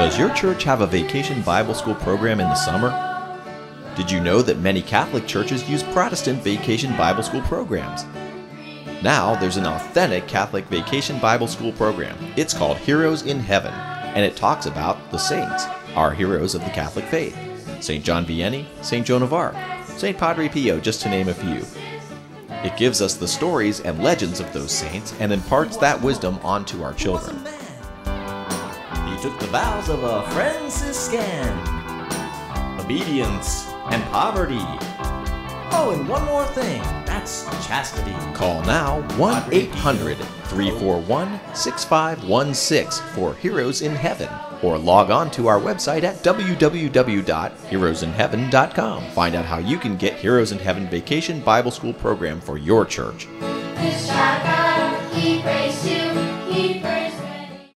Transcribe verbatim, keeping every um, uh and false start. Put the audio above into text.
Does your church have a vacation Bible school program in the summer? Did you know that many Catholic churches use Protestant vacation Bible school programs? Now there's an authentic Catholic vacation Bible school program. It's called Heroes in Heaven, and it talks about the saints, our heroes of the Catholic faith. Saint John Vianney, Saint Joan of Arc, Saint Padre Pio, just to name a few. It gives us the stories and legends of those saints and imparts that wisdom onto our children. He took the vows of a Franciscan, obedience and poverty. Oh, and one more thing, that's chastity. Call now one eight hundred, three four one, six five one six for Heroes in Heaven, or log on to our website at w w w dot heroes in heaven dot com. Find out how you can get Heroes in Heaven Vacation Bible School program for your church. This shall come, keep